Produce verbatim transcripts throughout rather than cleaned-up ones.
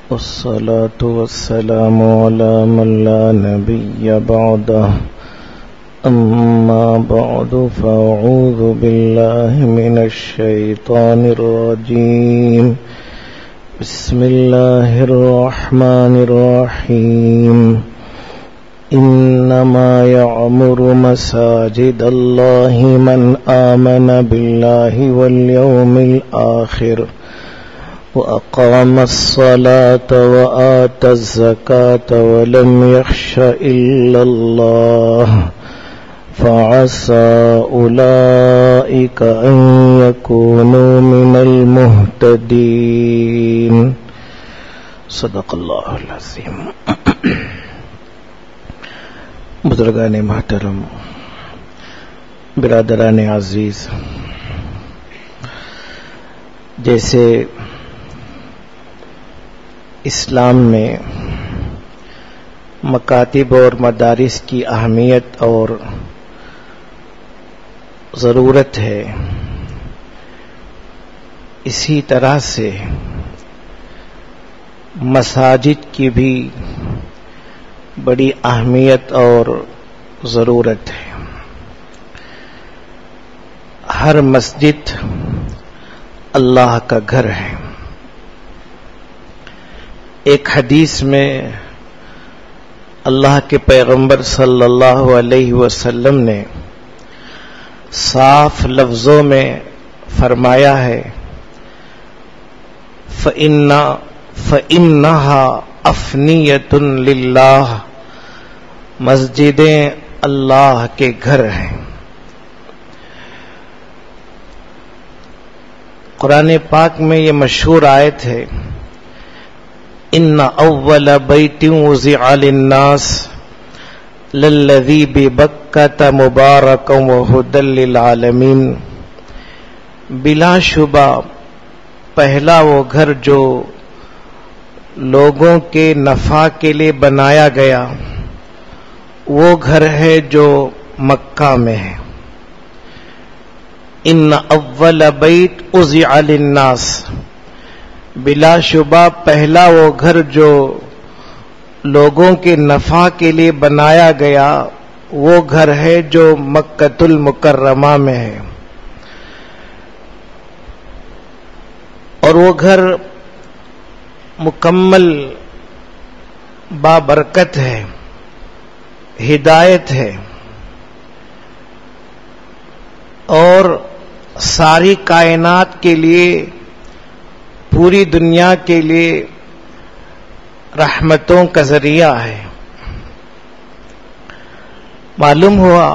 والصلاة والسلام على من لا نبي بعده أما بعد فأعوذ بالله من الشيطان الرجيم بسم الله الرحمن الرحيم إنما يعمر مساجد الله من آمن بالله واليوم الآخر وأقام الصلاة وآتى الزكاة ولم يخش إلا الله فعسى أولئك أن يكونوا من المهتدين صدق الله العظيم. بزرگان محترم، برادران عزیز، جیسے اسلام میں مکاتب اور مدارس کی اہمیت اور ضرورت ہے، اسی طرح سے مساجد کی بھی بڑی اہمیت اور ضرورت ہے. ہر مسجد اللہ کا گھر ہے. ایک حدیث میں اللہ کے پیغمبر صلی اللہ علیہ وسلم نے صاف لفظوں میں فرمایا ہے، فَإِنَّ فَإِنَّهَا أَفْنِيَةٌ لِلَّهِ، مسجدیں اللہ کے گھر ہیں. قرآن پاک میں یہ مشہور آیت ہے، ان اول بیت وضع للناس للذی ببکۃ مبارکا وہدی للعالمین. بلا شبہ پہلا وہ گھر جو لوگوں کے نفع کے لیے بنایا گیا وہ گھر ہے جو مکہ میں ہے. ان اول بیت وضع للناس، بلا شبہ پہلا وہ گھر جو لوگوں کے نفع کے لیے بنایا گیا وہ گھر ہے جو مکۃ المکرمہ میں ہے. اور وہ گھر مکمل بابرکت ہے، ہدایت ہے، اور ساری کائنات کے لیے، پوری دنیا کے لیے رحمتوں کا ذریعہ ہے. معلوم ہوا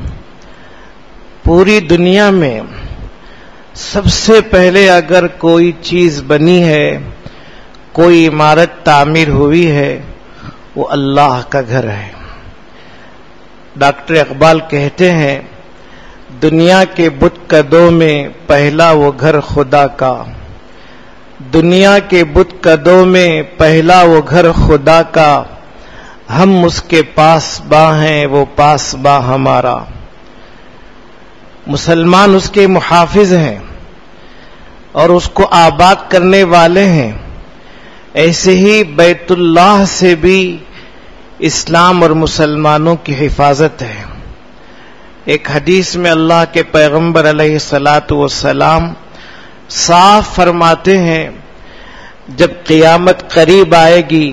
پوری دنیا میں سب سے پہلے اگر کوئی چیز بنی ہے، کوئی عمارت تعمیر ہوئی ہے، وہ اللہ کا گھر ہے. ڈاکٹر اقبال کہتے ہیں، دنیا کے بت کدوں میں پہلا وہ گھر خدا کا، دنیا کے بت کدوں میں پہلا وہ گھر خدا کا، ہم اس کے پاس باں ہیں وہ پاس باں ہمارا. مسلمان اس کے محافظ ہیں اور اس کو آباد کرنے والے ہیں. ایسے ہی بیت اللہ سے بھی اسلام اور مسلمانوں کی حفاظت ہے. ایک حدیث میں اللہ کے پیغمبر علیہ الصلاۃ والسلام صاف فرماتے ہیں، جب قیامت قریب آئے گی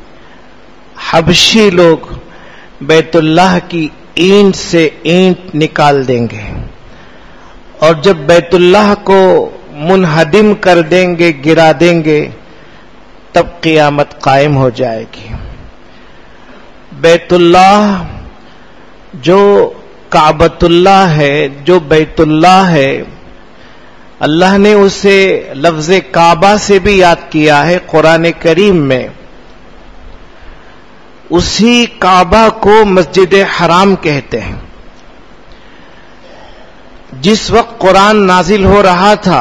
حبشی لوگ بیت اللہ کی اینٹ سے اینٹ نکال دیں گے، اور جب بیت اللہ کو منہدم کر دیں گے، گرا دیں گے، تب قیامت قائم ہو جائے گی. بیت اللہ جو کعبۃ اللہ ہے، جو بیت اللہ ہے، اللہ نے اسے لفظ کعبہ سے بھی یاد کیا ہے قرآن کریم میں. اسی کعبہ کو مسجد حرام کہتے ہیں. جس وقت قرآن نازل ہو رہا تھا،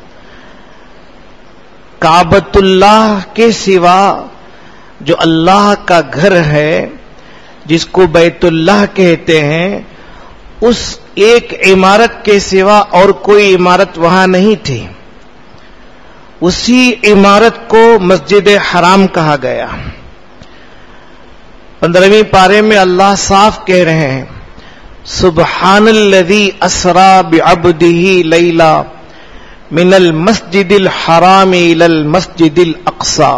کعبۃ اللہ کے سوا جو اللہ کا گھر ہے، جس کو بیت اللہ کہتے ہیں، اس ایک عمارت کے سوا اور کوئی عمارت وہاں نہیں تھی. اسی عمارت کو مسجد حرام کہا گیا. پندرہویں پارے میں اللہ صاف کہہ رہے ہیں سبحان الذی اسرا بعبدہ لیلا من المسجد الحرام الی المسجد الاقصی.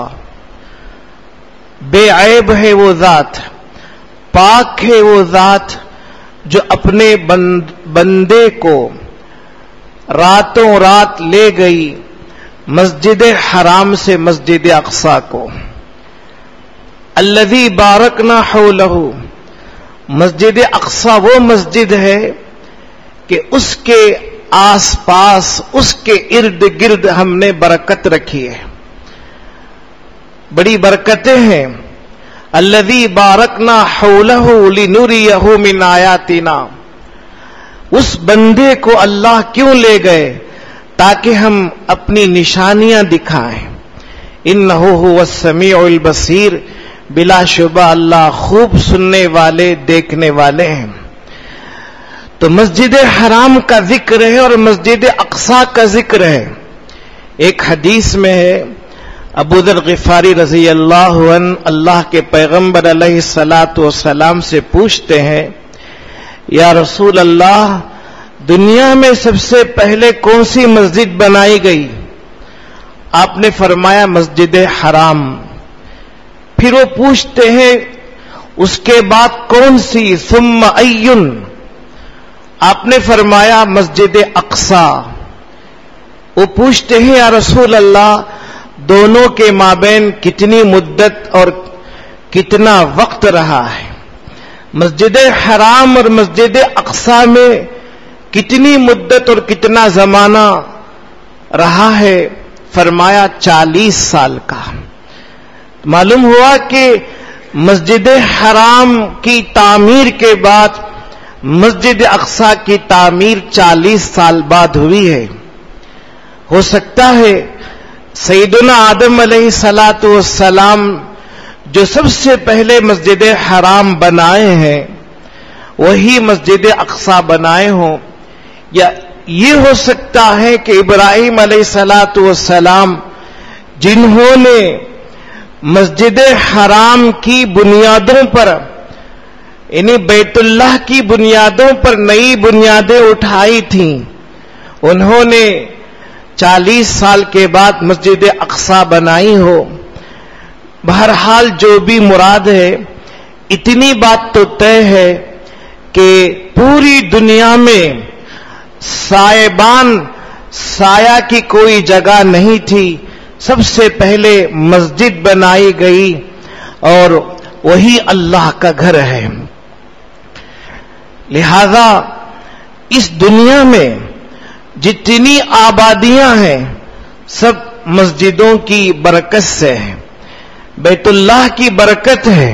بے عیب ہے وہ ذات، پاک ہے وہ ذات جو اپنے بندے کو راتوں رات لے گئی مسجد حرام سے مسجد اقصی کو. الذی بارکنا حولہ، مسجد اقصی وہ مسجد ہے کہ اس کے آس پاس، اس کے ارد گرد ہم نے برکت رکھی ہے، بڑی برکتیں ہیں. الذی بارکنا حولہ لنریہ من آیاتنا. اس بندے کو اللہ کیوں لے گئے؟ تاکہ ہم اپنی نشانیاں دکھائیں. انہ هو السمیع البصیر، بلا شبہ اللہ خوب سننے والے دیکھنے والے ہیں. تو مسجد حرام کا ذکر ہے اور مسجد اقصی کا ذکر ہے. ایک حدیث میں ہے ابو ذر غفاری رضی اللہ عنہ اللہ کے پیغمبر علیہ الصلاۃ والسلام سے پوچھتے ہیں یا رسول اللہ، دنیا میں سب سے پہلے کون سی مسجد بنائی گئی؟ آپ نے فرمایا مسجد حرام. پھر وہ پوچھتے ہیں اس کے بعد کون سی؟ ثم ایّن؟ آپ نے فرمایا مسجد اقصی. وہ پوچھتے ہیں یا رسول اللہ، دونوں کے مابین کتنی مدت اور کتنا وقت رہا ہے؟ مسجد حرام اور مسجد اقصی میں کتنی مدت اور کتنا زمانہ رہا ہے؟ فرمایا چالیس سال کا. معلوم ہوا کہ مسجد حرام کی تعمیر کے بعد مسجد اقصی کی تعمیر چالیس سال بعد ہوئی ہے. ہو سکتا ہے سیدنا آدم علیہ الصلاۃ والسلام جو سب سے پہلے مسجد حرام بنائے ہیں وہی مسجد اقصی بنائے ہوں، یا یہ ہو سکتا ہے کہ ابراہیم علیہ الصلاۃ والسلام جنہوں نے مسجد حرام کی بنیادوں پر، یعنی بیت اللہ کی بنیادوں پر نئی بنیادیں اٹھائی تھیں، انہوں نے چالیس سال کے بعد مسجد اقصی بنائی ہو. بہرحال جو بھی مراد ہے، اتنی بات تو طے ہے کہ پوری دنیا میں سائبان سایہ کی کوئی جگہ نہیں تھی، سب سے پہلے مسجد بنائی گئی اور وہی اللہ کا گھر ہے. لہذا اس دنیا میں جتنی آبادیاں ہیں سب مسجدوں کی برکت سے ہیں، بیت اللہ کی برکت ہے.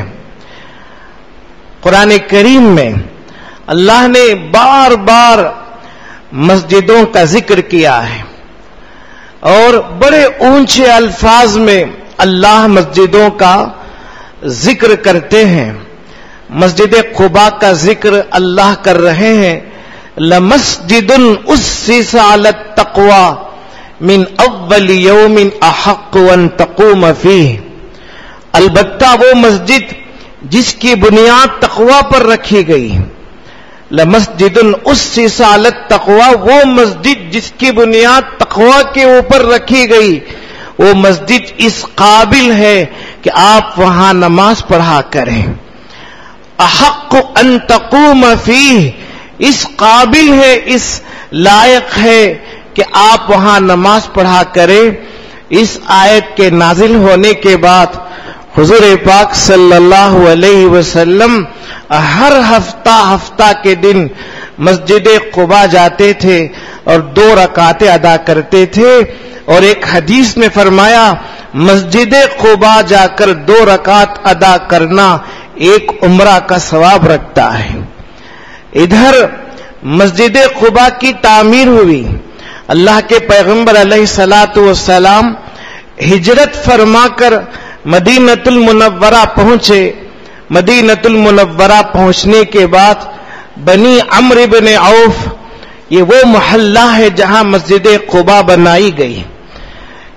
قرآن کریم میں اللہ نے بار بار مسجدوں کا ذکر کیا ہے اور بڑے اونچے الفاظ میں اللہ مسجدوں کا ذکر کرتے ہیں. مسجد قباء کا ذکر اللہ کر رہے ہیں، لمسجد اسس علی التقوی من اول یوم احق ان تقوم فیہ. البتہ وہ مسجد جس کی بنیاد تقوی پر رکھی گئی. لمسجد اسس علی التقوی، وہ مسجد جس کی بنیاد تقوی کے اوپر رکھی گئی، وہ مسجد اس قابل ہے کہ آپ وہاں نماز پڑھا کریں. احق ان تقوم فیہ، اس قابل ہے، اس لائق ہے کہ آپ وہاں نماز پڑھا کریں. اس آیت کے نازل ہونے کے بعد حضور پاک صلی اللہ علیہ وسلم ہر ہفتہ ہفتہ کے دن مسجد قباء جاتے تھے اور دو رکعتیں ادا کرتے تھے. اور ایک حدیث میں فرمایا مسجد قباء جا کر دو رکعت ادا کرنا ایک عمرہ کا ثواب رکھتا ہے. ادھر مسجد قباء کی تعمیر ہوئی. اللہ کے پیغمبر علیہ الصلاۃ والسلام ہجرت فرما کر مدینۃ المنورہ پہنچے. مدینۃ المنورہ پہنچنے کے بعد بنی عمرو بن عوف، یہ وہ محلہ ہے جہاں مسجد قباء بنائی گئی.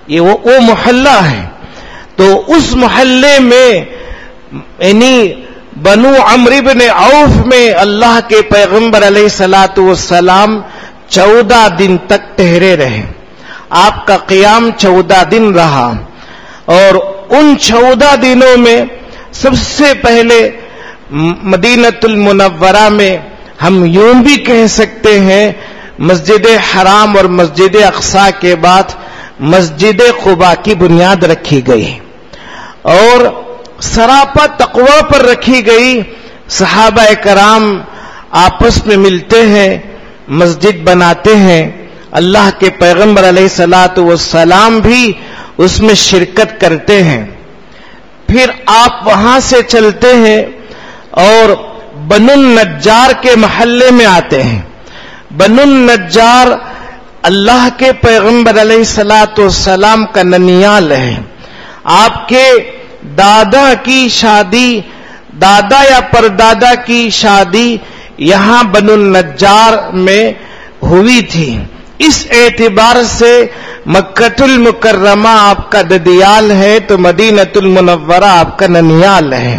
یہ وہ, وہ محلہ ہے. تو اس محلے میں یعنی بنو عمرو بن عوف میں اللہ کے پیغمبر علیہ الصلوۃ والسلام چودہ دن تک ٹھہرے رہے. آپ کا قیام چودہ دن رہا، اور ان چودہ دنوں میں سب سے پہلے مدینۃ المنورہ میں ہم یوں بھی کہہ سکتے ہیں مسجد حرام اور مسجد اقصی کے بعد مسجد قباء کی بنیاد رکھی گئی، اور سراپا تقوی پر رکھی گئی. صحابہ کرام آپس میں ملتے ہیں، مسجد بناتے ہیں. اللہ کے پیغمبر علیہ الصلوۃ والسلام بھی اس میں شرکت کرتے ہیں. پھر آپ وہاں سے چلتے ہیں اور بنو النجار کے محلے میں آتے ہیں. بنو النجار اللہ کے پیغمبر علیہ الصلوۃ والسلام کا ننیال ہے. آپ کے دادا کی شادی، دادا یا پردادا کی شادی یہاں بنو النجار میں ہوئی تھی. اس اعتبار سے مکۃ المکرمہ آپ کا ددیال ہے تو مدینۃ المنورہ آپ کا ننیال ہے.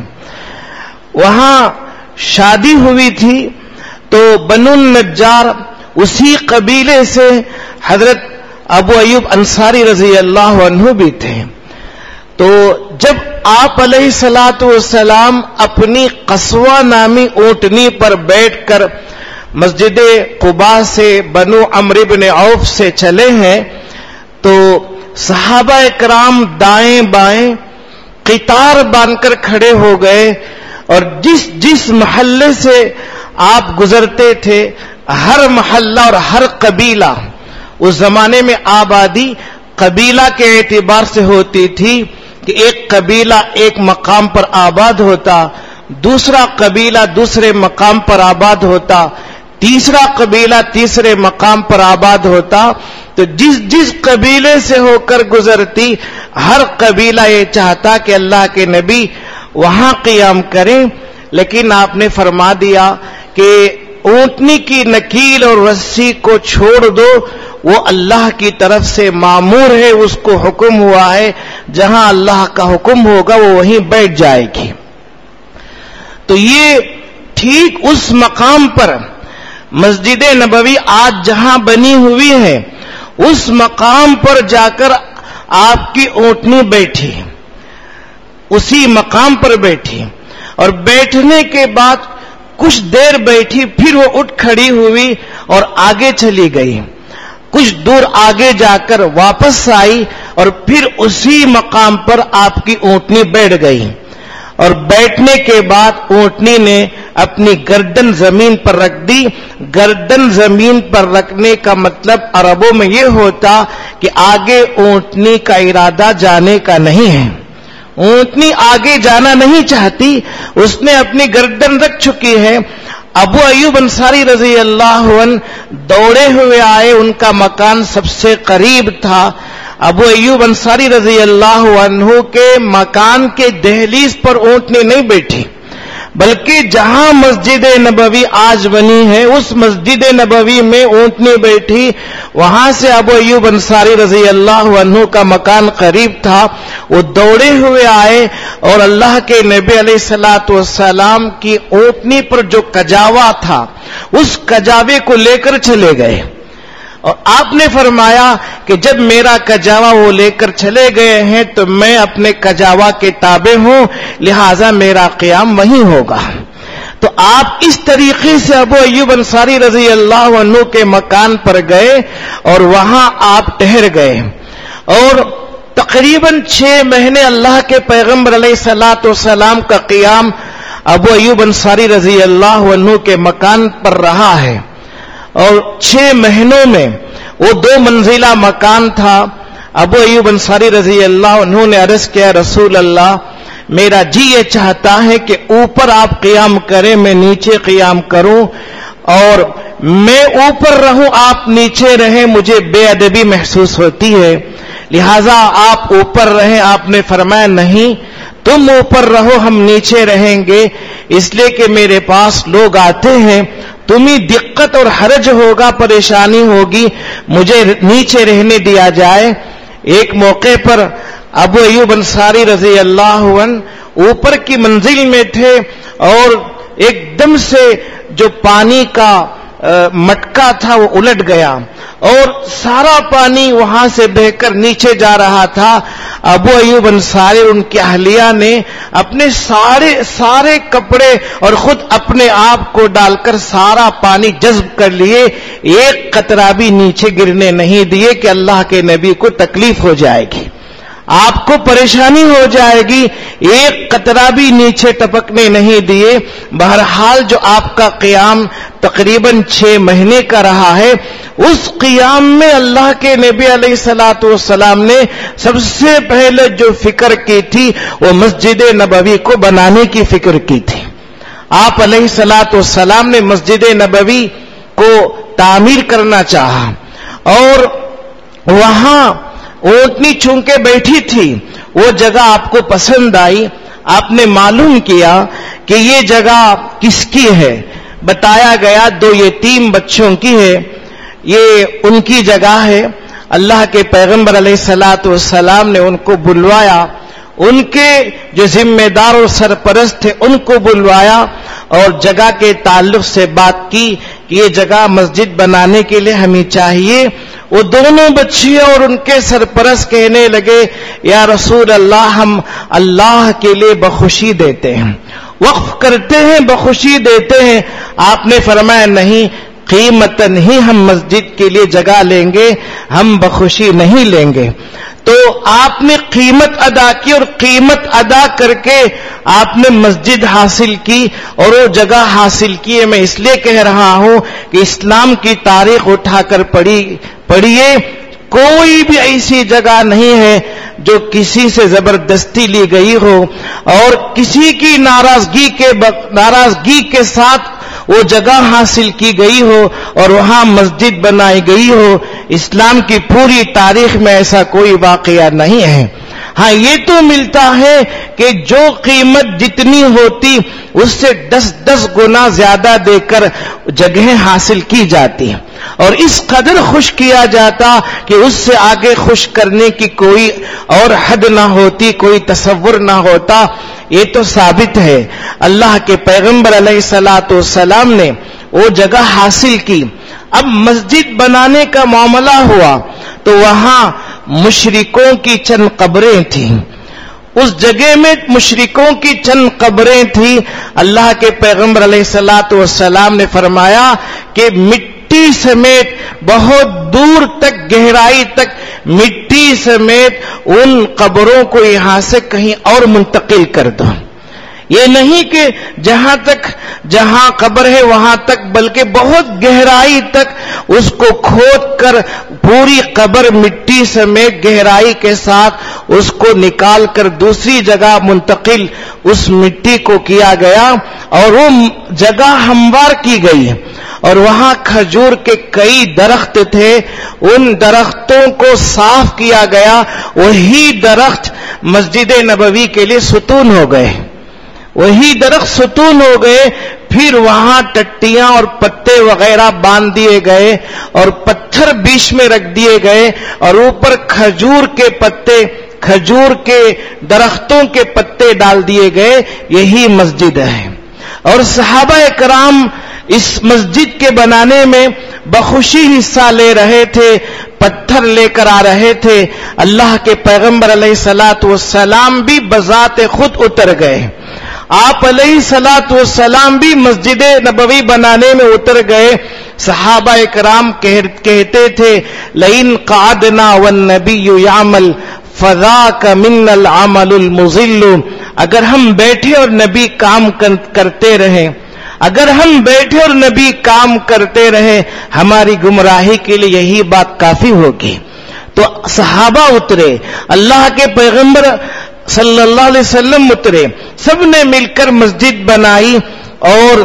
وہاں شادی ہوئی تھی تو بنو النجار اسی قبیلے سے حضرت ابو ایوب انصاری رضی اللہ عنہ بھی تھے. تو جب آپ علیہ الصلوۃ والسلام اپنی قصوہ نامی اونٹنی پر بیٹھ کر مسجد قباء سے بنو عمرو بن عوف سے چلے ہیں تو صحابہ کرام دائیں بائیں قطار باندھ کر کھڑے ہو گئے، اور جس جس محلے سے آپ گزرتے تھے ہر محلہ اور ہر قبیلہ، اس زمانے میں آبادی قبیلہ کے اعتبار سے ہوتی تھی کہ ایک قبیلہ ایک مقام پر آباد ہوتا، دوسرا قبیلہ دوسرے مقام پر آباد ہوتا، تیسرا قبیلہ تیسرے مقام پر آباد ہوتا. تو جس جس قبیلے سے ہو کر گزرتی ہر قبیلہ یہ چاہتا کہ اللہ کے نبی وہاں قیام کریں، لیکن آپ نے فرما دیا کہ اونٹنی کی نکیل اور رسی کو چھوڑ دو، وہ اللہ کی طرف سے مامور ہے، اس کو حکم ہوا ہے جہاں اللہ کا حکم ہوگا وہ وہیں بیٹھ جائے گی. تو یہ ٹھیک اس مقام پر مسجد نبوی آج جہاں بنی ہوئی ہے اس مقام پر جا کر آپ کی اونٹنی بیٹھی، اسی مقام پر بیٹھی، اور بیٹھنے کے بعد کچھ دیر بیٹھی، پھر وہ اٹھ کھڑی ہوئی اور آگے چلی گئی. کچھ دور آگے جا کر واپس آئی اور پھر اسی مقام پر آپ کی اونٹنی بیٹھ گئی، اور بیٹھنے کے بعد اونٹنی نے اپنی گردن زمین پر رکھ دی. گردن زمین پر رکھنے کا مطلب عربوں میں یہ ہوتا کہ آگے اونٹنی کا ارادہ جانے کا نہیں ہے. اونٹنی آگے جانا نہیں چاہتی، اس نے اپنی گردن رکھ چکی ہے. ابو ایوب انصاری رضی اللہ عنہ دوڑے ہوئے آئے، ان کا مکان سب سے قریب تھا. ابو ایوب انصاری رضی اللہ عنہ کے مکان کے دہلیز پر اونٹنی نہیں بیٹھی، بلکہ جہاں مسجد نبوی آج بنی ہے اس مسجد نبوی میں اونٹنی بیٹھی. وہاں سے ابو ایوب انصاری رضی اللہ عنہ کا مکان قریب تھا. وہ دوڑے ہوئے آئے اور اللہ کے نبی علیہ الصلوۃ والسلام کی اونٹنی پر جو کجاوا تھا اس کجاوے کو لے کر چلے گئے، اور آپ نے فرمایا کہ جب میرا کجاوا وہ لے کر چلے گئے ہیں تو میں اپنے کجاوا کے تابع ہوں، لہذا میرا قیام وہیں ہوگا. تو آپ اس طریقے سے ابو ایوب انصاری رضی اللہ عنہ کے مکان پر گئے اور وہاں آپ ٹھہر گئے، اور تقریباً چھ مہینے اللہ کے پیغمبر علیہ الصلوۃ والسلام کا قیام ابو ایوب انصاری رضی اللہ عنہ کے مکان پر رہا ہے. اور چھ مہینوں میں وہ دو منزلہ مکان تھا. ابو ایوب انصاری رضی اللہ عنہ نے عرض کیا، رسول اللہ میرا جی یہ چاہتا ہے کہ اوپر آپ قیام کریں، میں نیچے قیام کروں، اور میں اوپر رہوں آپ نیچے رہیں، مجھے بے ادبی محسوس ہوتی ہے، لہذا آپ اوپر رہیں. آپ نے فرمایا نہیں، تم اوپر رہو ہم نیچے رہیں گے، اس لیے کہ میرے پاس لوگ آتے ہیں، تمہیں دقت اور حرج ہوگا، پریشانی ہوگی، مجھے نیچے رہنے دیا جائے. ایک موقع پر ابو ایوب انصاری رضی اللہ عنہ اوپر کی منزل میں تھے اور ایک دم سے جو پانی کا مٹکا تھا وہ الٹ گیا اور سارا پانی وہاں سے بہ کر نیچے جا رہا تھا. ابو ایوب انصاری اور ان کی اہلیہ نے اپنے سارے سارے کپڑے اور خود اپنے آپ کو ڈال کر سارا پانی جذب کر لیے, ایک قطرہ بھی نیچے گرنے نہیں دیے کہ اللہ کے نبی کو تکلیف ہو جائے گی, آپ کو پریشانی ہو جائے گی, ایک قطرہ بھی نیچے ٹپکنے نہیں دیے. بہرحال جو آپ کا قیام تقریباً چھ مہینے کا رہا ہے, اس قیام میں اللہ کے نبی علیہ الصلوۃ والسلام نے سب سے پہلے جو فکر کی تھی وہ مسجد نبوی کو بنانے کی فکر کی تھی. آپ علیہ الصلوۃ والسلام نے مسجد نبوی کو تعمیر کرنا چاہا اور وہاں اونٹنی چونکہ بیٹھی تھی, وہ جگہ آپ کو پسند آئی. آپ نے معلوم کیا کہ یہ جگہ کس کی ہے, بتایا گیا دو یتیم بچوں کی ہے, یہ ان کی جگہ ہے. اللہ کے پیغمبر علیہ الصلوۃ والسلام نے ان کو بلوایا, ان کے جو ذمہ دار اور سرپرست تھے ان کو بلوایا اور جگہ کے تعلق سے بات کی کہ یہ جگہ مسجد بنانے کے لیے ہمیں چاہیے. وہ دونوں بچے اور ان کے سرپرست کہنے لگے, یا رسول اللہ ہم اللہ کے لیے بخوشی دیتے ہیں, وقف کرتے ہیں, بخوشی دیتے ہیں. آپ نے فرمایا نہیں, قیمتاً ہی ہم مسجد کے لیے جگہ لیں گے, ہم بخوشی نہیں لیں گے. تو آپ نے قیمت ادا کی اور قیمت ادا کر کے آپ نے مسجد حاصل کی اور وہ جگہ حاصل کی. میں اس لیے کہہ رہا ہوں کہ اسلام کی تاریخ اٹھا کر پڑھی پڑھیے, کوئی بھی ایسی جگہ نہیں ہے جو کسی سے زبردستی لی گئی ہو اور کسی کی ناراضگی کے ناراضگی کے ساتھ وہ جگہ حاصل کی گئی ہو اور وہاں مسجد بنائی گئی ہو. اسلام کی پوری تاریخ میں ایسا کوئی واقعہ نہیں ہے. ہاں یہ تو ملتا ہے کہ جو قیمت جتنی ہوتی اس سے دس دس گنا زیادہ دے کر جگہیں حاصل کی جاتی اور اس قدر خوش کیا جاتا کہ اس سے آگے خوش کرنے کی کوئی اور حد نہ ہوتی, کوئی تصور نہ ہوتا. یہ تو ثابت ہے. اللہ کے پیغمبر علیہ الصلوۃ والسلام نے وہ جگہ حاصل کی. اب مسجد بنانے کا معاملہ ہوا تو وہاں مشرکوں کی چند قبریں تھیں. اس جگہ میں مشرکوں کی چند قبریں تھیں. اللہ کے پیغمبر علیہ الصلوۃ والسلام نے فرمایا کہ مٹی سمیت بہت دور تک, گہرائی تک مٹی سمیت ان قبروں کو یہاں سے کہیں اور منتقل کر دو. یہ نہیں کہ جہاں تک جہاں قبر ہے وہاں تک, بلکہ بہت گہرائی تک اس کو کھود کر پوری قبر مٹی سمیت گہرائی کے ساتھ اس کو نکال کر دوسری جگہ منتقل اس مٹی کو کیا گیا اور وہ جگہ ہموار کی گئی اور وہاں کھجور کے کئی درخت تھے. ان درختوں کو صاف کیا گیا. وہی درخت مسجد نبوی کے لیے ستون ہو گئے, وہی درخت ستون ہو گئے. پھر وہاں ٹٹیاں اور پتے وغیرہ باندھ دیے گئے اور پتھر بیچ میں رکھ دیے گئے اور اوپر کھجور کے پتے, کھجور کے درختوں کے پتے ڈال دیے گئے. یہی مسجد ہے. اور صحابہ کرام اس مسجد کے بنانے میں بخوشی حصہ لے رہے تھے, پتھر لے کر آ رہے تھے. اللہ کے پیغمبر علیہ الصلوۃ والسلام بھی بذات خود اتر گئے. آپ علیہ الصلوۃ والسلام بھی مسجد نبوی بنانے میں اتر گئے. صحابہ کرام کہتے تھے لئن قعدنا والنبی یعمل فذاک من العمل المضل. اگر ہم بیٹھے اور نبی کام کرتے رہیں, اگر ہم بیٹھے اور نبی کام کرتے رہے, ہماری گمراہی کے لیے یہی بات کافی ہوگی. تو صحابہ اترے, اللہ کے پیغمبر صلی اللہ علیہ وسلم اترے, سب نے مل کر مسجد بنائی اور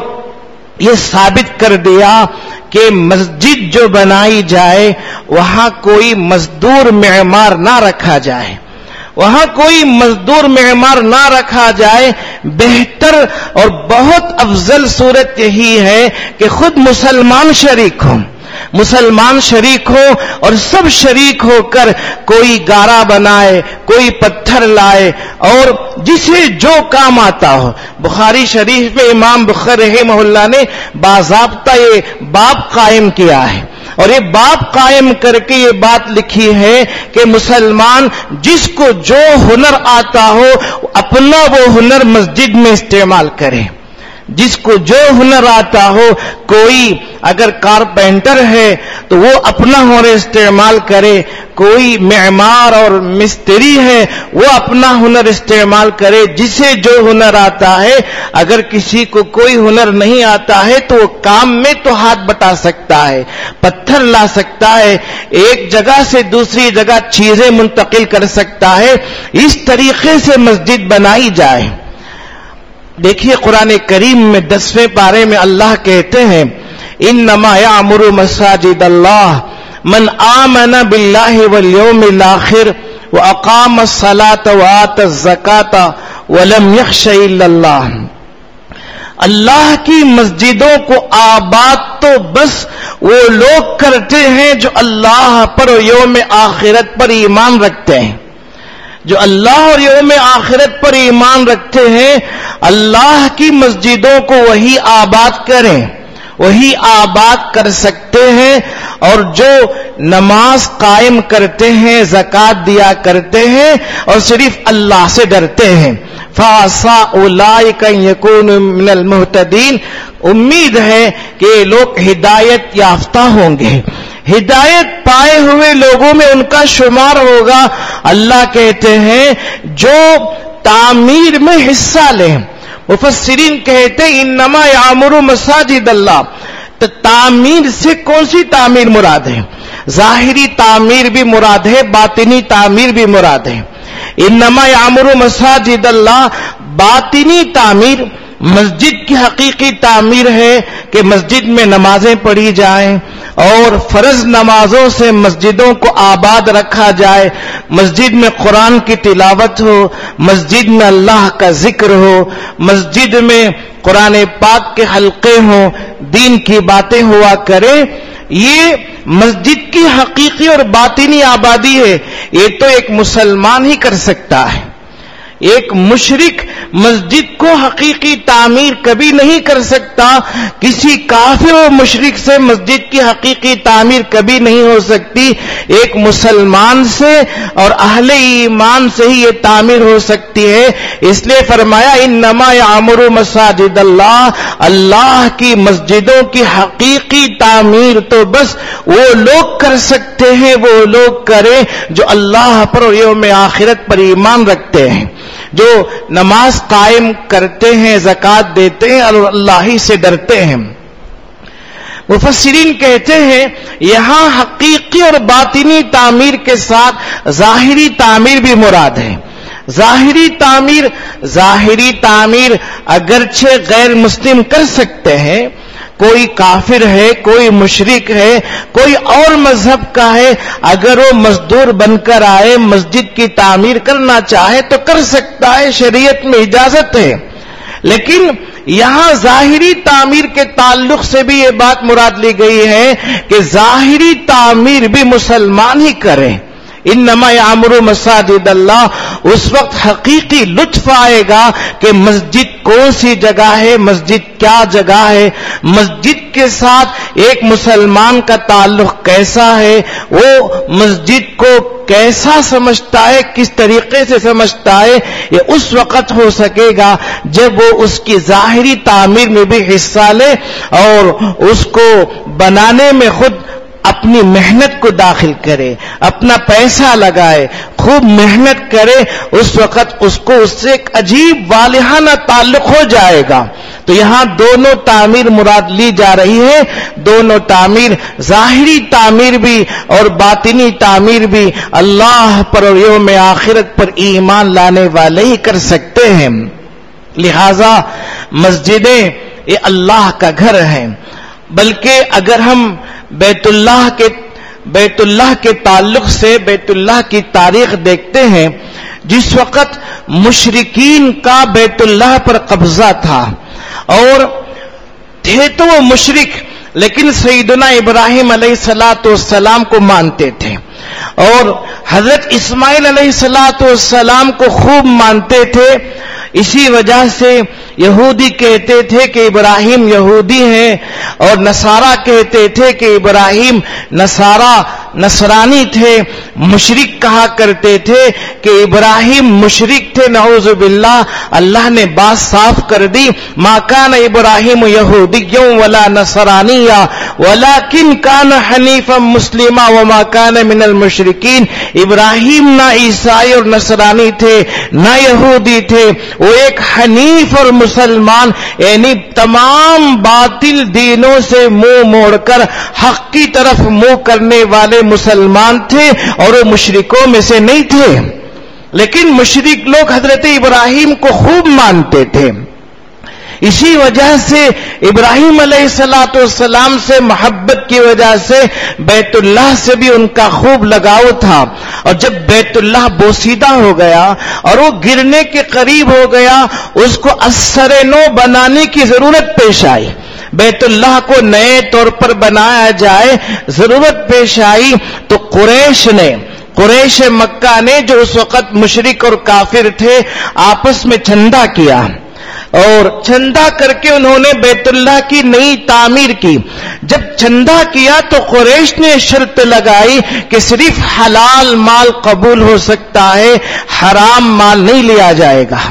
یہ ثابت کر دیا کہ مسجد جو بنائی جائے وہاں کوئی مزدور معمار نہ رکھا جائے, وہاں کوئی مزدور معمار نہ رکھا جائے. بہتر اور بہت افضل صورت یہی ہے کہ خود مسلمان شریک ہوں مسلمان شریک ہو اور سب شریک ہو کر کوئی گارا بنائے, کوئی پتھر لائے اور جسے جو کام آتا ہو. بخاری شریف میں امام بخاری رحمہ اللہ نے باضابطہ یہ باب قائم کیا ہے اور یہ باب قائم کر کے یہ بات لکھی ہے کہ مسلمان جس کو جو ہنر آتا ہو اپنا وہ ہنر مسجد میں استعمال کرے. جس کو جو ہنر آتا ہو, کوئی اگر کارپینٹر ہے تو وہ اپنا ہنر استعمال کرے, کوئی معمار اور مستری ہے وہ اپنا ہنر استعمال کرے. جسے جو ہنر آتا ہے, اگر کسی کو کوئی ہنر نہیں آتا ہے تو وہ کام میں تو ہاتھ بٹا سکتا ہے, پتھر لا سکتا ہے, ایک جگہ سے دوسری جگہ چیزیں منتقل کر سکتا ہے. اس طریقے سے مسجد بنائی جائے. دیکھیے قرآن کریم میں دسویں پارے میں اللہ کہتے ہیں انما یعمر مساجد اللہ من آمن باللہ والیوم الآخر واقام الصلاة وآتى الزکاة ولم یخش الا اللہ. اللہ کی مسجدوں کو آباد تو بس وہ لوگ کرتے ہیں جو اللہ پر اور یوم آخرت پر ایمان رکھتے ہیں. جو اللہ اور یوم آخرت پر ایمان رکھتے ہیں اللہ کی مسجدوں کو وہی آباد کریں, وہی آباد کر سکتے ہیں. اور جو نماز قائم کرتے ہیں, زکات دیا کرتے ہیں اور صرف اللہ سے ڈرتے ہیں. فَعَسَىٰ أُولَٰئِكَ أَن يَكُونُوا مِنَ الْمُهْتَدِينَ. امید ہے کہ لوگ ہدایت یافتہ ہوں گے, ہدایت پائے ہوئے لوگوں میں ان کا شمار ہوگا. اللہ کہتے ہیں جو تعمیر میں حصہ لیں. مفسرین کہتے ہیں انما یعمر مساجد اللہ. تو تعمیر سے کون سی تعمیر مراد ہے؟ ظاہری تعمیر بھی مراد ہے, باطنی تعمیر بھی مراد ہے. انما یعمر مساجد اللہ, باطنی تعمیر مسجد کی حقیقی تعمیر ہے کہ مسجد میں نمازیں پڑھی جائیں اور فرض نمازوں سے مسجدوں کو آباد رکھا جائے. مسجد میں قرآن کی تلاوت ہو, مسجد میں اللہ کا ذکر ہو, مسجد میں قرآن پاک کے حلقے ہوں, دین کی باتیں ہوا کرے. یہ مسجد کی حقیقی اور باطنی آبادی ہے. یہ تو ایک مسلمان ہی کر سکتا ہے. ایک مشرک مسجد کو حقیقی تعمیر کبھی نہیں کر سکتا. کسی کافر و مشرک سے مسجد کی حقیقی تعمیر کبھی نہیں ہو سکتی. ایک مسلمان سے اور اہل ایمان سے ہی یہ تعمیر ہو سکتی ہے. اس لیے فرمایا انما یعمر مساجد اللہ, اللہ کی مسجدوں کی حقیقی تعمیر تو بس وہ لوگ کر سکتے ہیں, وہ لوگ کریں جو اللہ پر اور یوم آخرت پر ایمان رکھتے ہیں, جو نماز قائم کرتے ہیں, زکات دیتے ہیں اور اللہ ہی سے ڈرتے ہیں. مفسرین کہتے ہیں یہاں حقیقی اور باطنی تعمیر کے ساتھ ظاہری تعمیر بھی مراد ہے. ظاہری تعمیر ظاہری تعمیر اگرچہ غیر مسلم کر سکتے ہیں, کوئی کافر ہے, کوئی مشرک ہے, کوئی اور مذہب کا ہے, اگر وہ مزدور بن کر آئے مسجد کی تعمیر کرنا چاہے تو کر سکتا ہے, شریعت میں اجازت ہے. لیکن یہاں ظاہری تعمیر کے تعلق سے بھی یہ بات مراد لی گئی ہے کہ ظاہری تعمیر بھی مسلمان ہی کریں. انما یعمر مساجد اللہ, اس وقت حقیقی لطف آئے گا کہ مسجد کون سی جگہ ہے, مسجد کیا جگہ ہے, مسجد کے ساتھ ایک مسلمان کا تعلق کیسا ہے, وہ مسجد کو کیسا سمجھتا ہے, کس طریقے سے سمجھتا ہے. یہ اس وقت ہو سکے گا جب وہ اس کی ظاہری تعمیر میں بھی حصہ لے اور اس کو بنانے میں خود اپنی محنت کو داخل کرے, اپنا پیسہ لگائے, خوب محنت کرے. اس وقت اس کو اس سے ایک عجیب والہانہ تعلق ہو جائے گا. تو یہاں دونوں تعمیر مراد لی جا رہی ہے. دونوں تعمیر, ظاہری تعمیر بھی اور باطنی تعمیر بھی اللہ پر اور یوم آخرت پر ایمان لانے والے ہی کر سکتے ہیں. لہذا مسجدیں یہ اللہ کا گھر ہیں. بلکہ اگر ہم بیت اللہ کے بیت اللہ کے تعلق سے بیت اللہ کی تاریخ دیکھتے ہیں, جس وقت مشرکین کا بیت اللہ پر قبضہ تھا، اور تھے تو وہ مشرک لیکن سیدنا ابراہیم علیہ الصلوۃ والسلام کو مانتے تھے، اور حضرت اسماعیل علیہ الصلوۃ والسلام کو خوب مانتے تھے۔ اسی وجہ سے یہودی کہتے تھے کہ ابراہیم یہودی ہیں، اور نصارہ کہتے تھے کہ ابراہیم نصارہ نصرانی تھے۔ مشرک کہا کرتے تھے کہ ابراہیم مشرک تھے، نعوذ باللہ۔ اللہ نے بات صاف کر دی، ما کان ابراہیم یہودیا ولا نصرانیا ولکن کان حنیفا مسلما وما کان من المشرکین۔ ابراہیم نہ عیسائی اور نصرانی تھے، نہ یہودی تھے، وہ ایک حنیف اور مسلمان، یعنی تمام باطل دینوں سے منہ موڑ کر حق کی طرف منہ کرنے والے مسلمان تھے، اور وہ مشرکوں میں سے نہیں تھے۔ لیکن مشرک لوگ حضرت ابراہیم کو خوب مانتے تھے۔ اسی وجہ سے ابراہیم علیہ الصلوۃ والسلام سے محبت کی وجہ سے بیت اللہ سے بھی ان کا خوب لگاؤ تھا، اور جب بیت اللہ بوسیدہ ہو گیا اور وہ گرنے کے قریب ہو گیا، اس کو اثر نو بنانے کی ضرورت پیش آئی، بیت اللہ کو نئے طور پر بنایا جائے، ضرورت پیش آئی، تو قریش نے قریش مکہ نے جو اس وقت مشرک اور کافر تھے آپس میں چندہ کیا، اور چندہ کر کے انہوں نے بیت اللہ کی نئی تعمیر کی۔ جب چندہ کیا تو قریش نے شرط لگائی کہ صرف حلال مال قبول ہو سکتا ہے، حرام مال نہیں لیا جائے گا،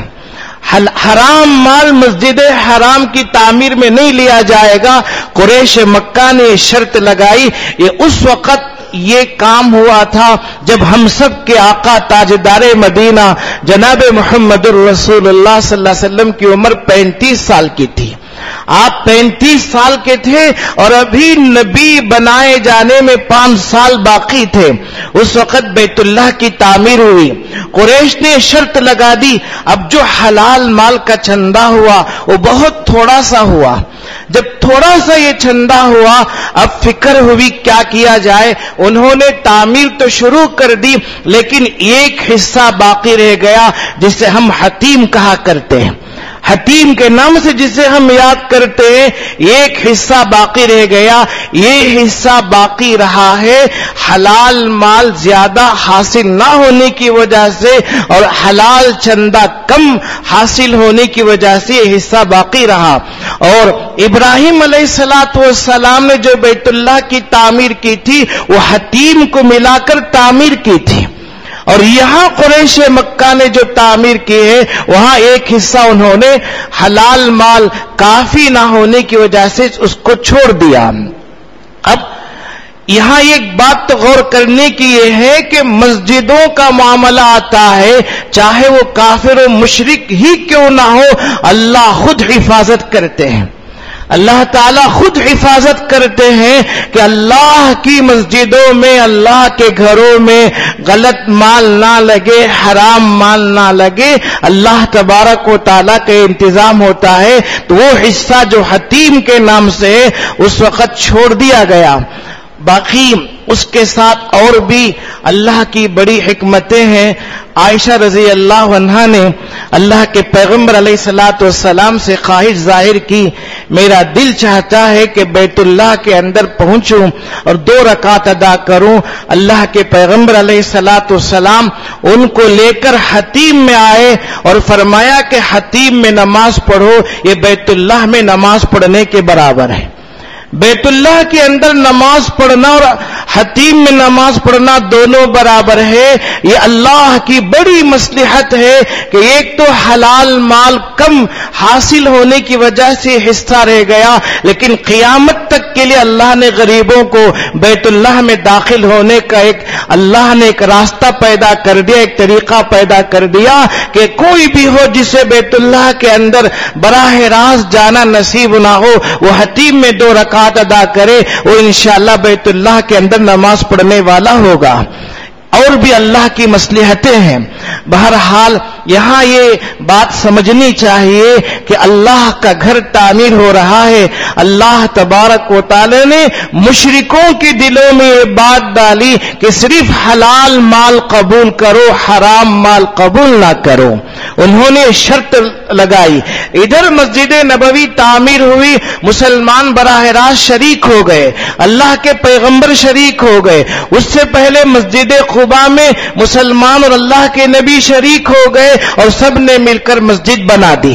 حرام مال مسجد حرام کی تعمیر میں نہیں لیا جائے گا۔ قریش مکہ نے شرط لگائی۔ یہ اس وقت یہ کام ہوا تھا جب ہم سب کے آقا تاجدار مدینہ جناب محمد الرسول اللہ صلی اللہ علیہ وسلم کی عمر پینتیس سال کی تھی۔ آپ پینتیس سال کے تھے اور ابھی نبی بنائے جانے میں پانچ سال باقی تھے۔ اس وقت بیت اللہ کی تعمیر ہوئی۔ قریش نے شرط لگا دی، اب جو حلال مال کا چندہ ہوا وہ بہت تھوڑا سا ہوا۔ جب تھوڑا سا یہ چندہ ہوا، اب فکر ہوئی کیا کیا جائے۔ انہوں نے تعمیر تو شروع کر دی، لیکن ایک حصہ باقی رہ گیا جسے ہم حتیم کہا کرتے ہیں، حتیم کے نام سے جسے ہم یاد کرتے ہیں۔ ایک حصہ باقی رہ گیا، یہ حصہ باقی رہا ہے حلال مال زیادہ حاصل نہ ہونے کی وجہ سے اور حلال چندہ کم حاصل ہونے کی وجہ سے یہ حصہ باقی رہا۔ اور ابراہیم علیہ الصلوۃ والسلام نے جو بیت اللہ کی تعمیر کی تھی وہ حتیم کو ملا کر تعمیر کی تھی، اور یہاں قریش مکہ نے جو تعمیر کی ہے وہاں ایک حصہ انہوں نے حلال مال کافی نہ ہونے کی وجہ سے اس کو چھوڑ دیا۔ اب یہاں ایک بات غور کرنے کی یہ ہے کہ مسجدوں کا معاملہ آتا ہے، چاہے وہ کافر و مشرک ہی کیوں نہ ہو، اللہ خود حفاظت کرتے ہیں۔ اللہ تعالیٰ خود حفاظت کرتے ہیں کہ اللہ کی مسجدوں میں، اللہ کے گھروں میں غلط مال نہ لگے، حرام مال نہ لگے۔ اللہ تبارک و تعالیٰ کا انتظام ہوتا ہے، تو وہ حصہ جو حتیم کے نام سے اس وقت چھوڑ دیا گیا۔ باقی اس کے ساتھ اور بھی اللہ کی بڑی حکمتیں ہیں۔ عائشہ رضی اللہ عنہا نے اللہ کے پیغمبر علیہ الصلوۃ والسلام سے خواہش ظاہر کی، میرا دل چاہتا ہے کہ بیت اللہ کے اندر پہنچوں اور دو رکعت ادا کروں۔ اللہ کے پیغمبر علیہ الصلوۃ والسلام ان کو لے کر حتیم میں آئے اور فرمایا کہ حتیم میں نماز پڑھو، یہ بیت اللہ میں نماز پڑھنے کے برابر ہے۔ بیت اللہ کے اندر نماز پڑھنا اور حتیم میں نماز پڑھنا دونوں برابر ہے۔ یہ اللہ کی بڑی مصلحت ہے کہ ایک تو حلال مال کم حاصل ہونے کی وجہ سے حصہ رہ گیا، لیکن قیامت تک کے لیے اللہ نے غریبوں کو بیت اللہ میں داخل ہونے کا ایک اللہ نے ایک راستہ پیدا کر دیا، ایک طریقہ پیدا کر دیا کہ کوئی بھی ہو جسے بیت اللہ کے اندر براہ راست جانا نصیب نہ ہو، وہ حتیم میں دو رکعت ادا کرے، وہ انشاءاللہ بیت اللہ کے اندر نماز پڑھنے والا ہوگا۔ اور بھی اللہ کی مصلحتیں ہیں. بہرحال یہاں یہ بات سمجھنی چاہیے کہ اللہ کا گھر تعمیر ہو رہا ہے. اللہ تبارک و تعالی نے مشرکوں کے دلوں میں یہ بات ڈالی کہ صرف حلال مال قبول کرو، حرام مال قبول نہ کرو. انہوں نے شرط لگائی. ادھر مسجد نبوی تعمیر ہوئی، مسلمان براہ راست شریک ہو گئے، اللہ کے پیغمبر شریک ہو گئے. اس سے پہلے مسجد قباء میں مسلمان اور اللہ کے نبی شریک ہو گئے اور سب نے مل کر مسجد بنا دی.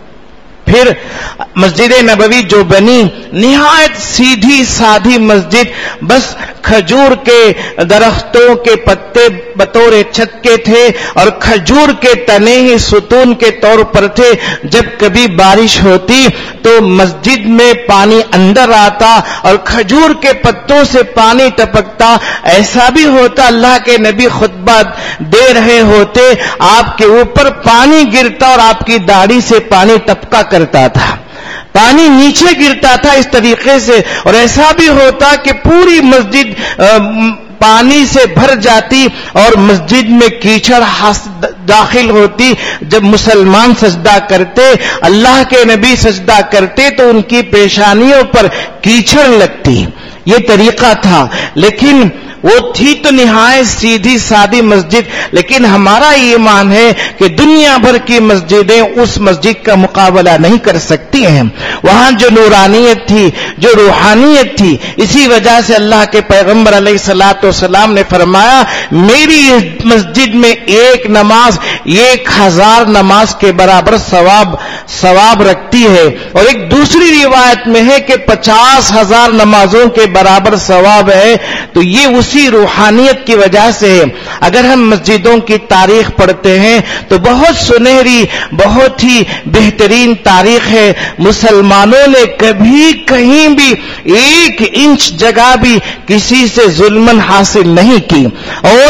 پھر مسجد نبوی جو بنی، نہایت سیدھی سادھی مسجد، بس کھجور کے درختوں کے پتے بطور چھت کے تھے اور کھجور کے تنے ہی ستون کے طور پر تھے. جب کبھی بارش ہوتی تو مسجد میں پانی اندر آتا اور کھجور کے پتوں سے پانی ٹپکتا. ایسا بھی ہوتا اللہ کے نبی خطبہ دے رہے ہوتے، آپ کے اوپر پانی گرتا اور آپ کی داڑھی سے پانی ٹپکا کرتا تھا، پانی نیچے گرتا تھا اس طریقے سے. اور ایسا بھی ہوتا کہ پوری مسجد پانی سے بھر جاتی اور مسجد میں کیچڑ داخل ہوتی. جب مسلمان سجدہ کرتے، اللہ کے نبی سجدہ کرتے تو ان کی پیشانیوں پر کیچڑ لگتی. یہ طریقہ تھا. لیکن وہ تھی تو نہایت سیدھی سادی مسجد. لیکن ہمارا ایمان ہے کہ دنیا بھر کی مسجدیں اس مسجد کا مقابلہ نہیں کر سکتی ہیں. وہاں جو نورانیت تھی، جو روحانیت تھی، اسی وجہ سے اللہ کے پیغمبر علیہ الصلوۃ والسلام نے فرمایا میری مسجد میں ایک نماز ایک ہزار نماز کے برابر ثواب ثواب رکھتی ہے. اور ایک دوسری روایت میں ہے کہ پچاس ہزار نمازوں کے برابر ثواب ہے. تو یہ اس روحانیت کی وجہ سے ہے. اگر ہم مسجدوں کی تاریخ پڑھتے ہیں تو بہت سنہری، بہت ہی بہترین تاریخ ہے. مسلمانوں نے کبھی کہیں بھی ایک انچ جگہ بھی کسی سے ظلمن حاصل نہیں کی، اور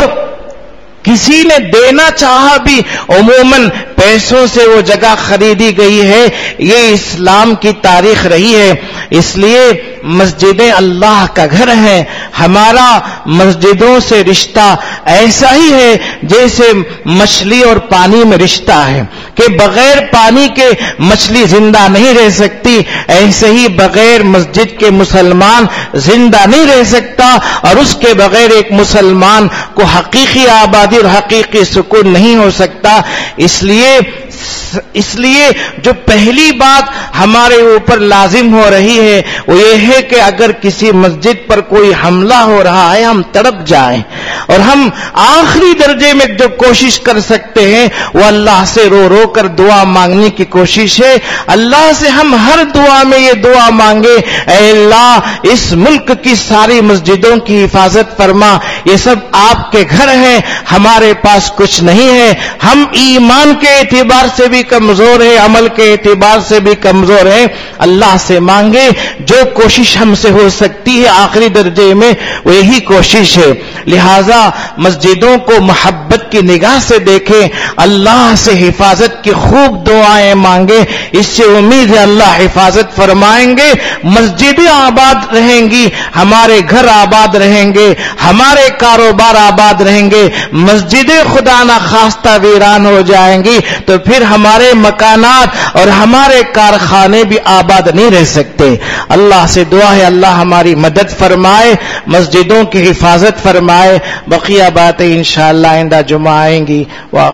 کسی نے دینا چاہا بھی عموماً پیسوں سے وہ جگہ خریدی گئی ہے. یہ اسلام کی تاریخ رہی ہے. اس لیے مسجدیں اللہ کا گھر ہیں. ہمارا مسجدوں سے رشتہ ایسا ہی ہے جیسے مچھلی اور پانی میں رشتہ ہے کہ بغیر پانی کے مچھلی زندہ نہیں رہ سکتی، ایسے ہی بغیر مسجد کے مسلمان زندہ نہیں رہ سکتا، اور اس کے بغیر ایک مسلمان کو حقیقی آبادی اور حقیقی سکون نہیں ہو سکتا. اس لیے اس لیے جو پہلی بات ہمارے اوپر لازم ہو رہی ہے وہ یہ ہے کہ اگر کسی مسجد پر کوئی حملہ ہو رہا ہے ہم تڑپ جائیں، اور ہم آخری درجے میں جو کوشش کر سکتے ہیں وہ اللہ سے رو رو کر دعا مانگنے کی کوشش ہے. اللہ سے ہم ہر دعا میں یہ دعا مانگے، اے اللہ اس ملک کی ساری مسجدوں کی حفاظت فرما. یہ سب آپ کے گھر ہیں، ہمارے پاس کچھ نہیں ہے. ہم ایمان کے اعتبار سے بھی کمزور ہے، عمل کے اعتبار سے بھی کمزور ہے. اللہ سے مانگے، جو کوشش ہم سے ہو سکتی ہے آخری درجے میں وہ یہی کوشش ہے. لہذا مسجدوں کو محبت کی نگاہ سے دیکھیں، اللہ سے حفاظت کی خوب دعائیں مانگے. اس سے امید ہے اللہ حفاظت فرمائیں گے. مسجدیں آباد رہیں گی، ہمارے گھر آباد رہیں گے، ہمارے کاروبار آباد رہیں گے. مسجدیں خدا نہ خواستہ ویران ہو جائیں گی تو پھر ہمارے مکانات اور ہمارے کارخانے بھی آباد نہیں رہ سکتے. اللہ سے دعا ہے اللہ ہماری مدد فرمائے، مسجدوں کی حفاظت فرمائے. بقیہ باتیں انشاءاللہ آئندہ جمعہ آئیں گی.